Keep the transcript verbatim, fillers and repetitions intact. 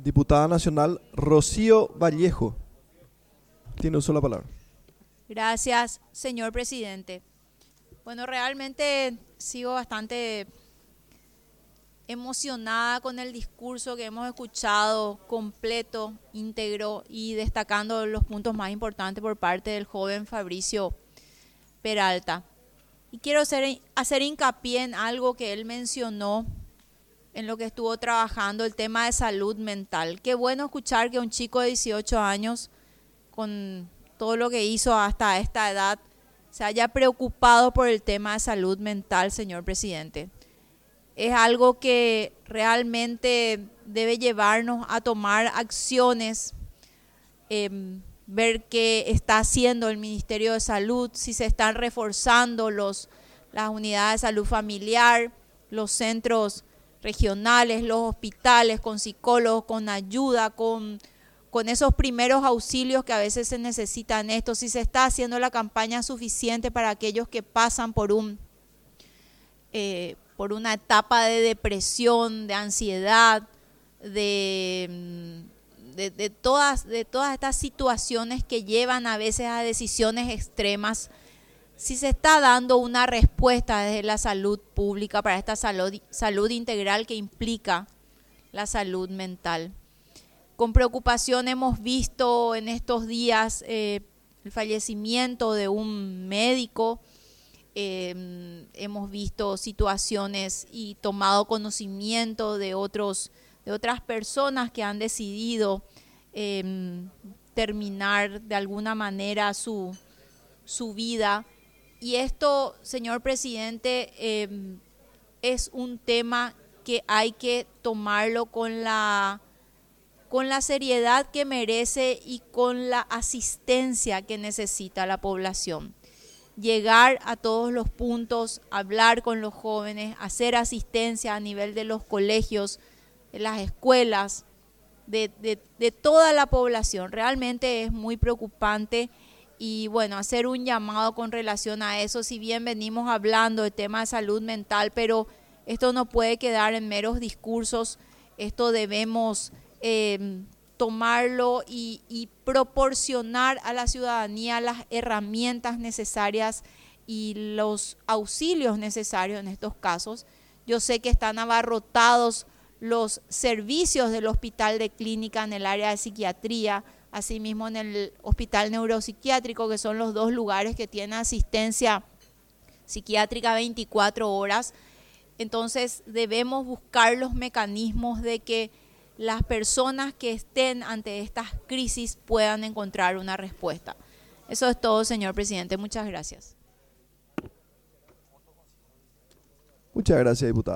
Diputada Nacional Rocío Vallejo. Tiene uso la palabra. Gracias, señor presidente. Bueno, realmente sigo bastante emocionada con el discurso que hemos escuchado completo, íntegro y destacando los puntos más importantes por parte del joven Fabricio Peralta. Y quiero hacer, hacer hincapié en algo que él mencionó en lo que estuvo trabajando, el tema de salud mental. Qué bueno escuchar que un chico de dieciocho años, con todo lo que hizo hasta esta edad, se haya preocupado por el tema de salud mental, señor presidente. Es algo que realmente debe llevarnos a tomar acciones, eh, ver qué está haciendo el Ministerio de Salud, si se están reforzando los, las unidades de salud familiar, los centros regionales, los hospitales, con psicólogos, con ayuda, con, con esos primeros auxilios que a veces se necesitan esto, si se está haciendo la campaña suficiente para aquellos que pasan por un eh, por una etapa de depresión, de ansiedad, de, de, de, todas, de todas estas situaciones que llevan a veces a decisiones extremas. Si se está dando una respuesta desde la salud pública para esta salud, salud integral que implica la salud mental. Con preocupación hemos visto en estos días eh, el fallecimiento de un médico, eh, hemos visto situaciones y tomado conocimiento de, otros, de otras personas que han decidido eh, terminar de alguna manera su, su vida. Y esto, señor presidente, eh, es un tema que hay que tomarlo con la, con la seriedad que merece y con la asistencia que necesita la población. Llegar a todos los puntos, hablar con los jóvenes, hacer asistencia a nivel de los colegios, de las escuelas, de, de, de toda la población. Realmente es muy preocupante. Y bueno, hacer un llamado con relación a eso, si bien venimos hablando del tema de salud mental, pero esto no puede quedar en meros discursos, esto debemos eh, tomarlo y, y proporcionar a la ciudadanía las herramientas necesarias y los auxilios necesarios en estos casos. Yo sé que están abarrotados los servicios del hospital de clínica en el área de psiquiatría, asimismo en el hospital neuropsiquiátrico, que son los dos lugares que tienen asistencia psiquiátrica veinticuatro horas. Entonces debemos buscar los mecanismos de que las personas que estén ante estas crisis puedan encontrar una respuesta. Eso es todo, señor presidente. Muchas gracias. Muchas gracias, diputada.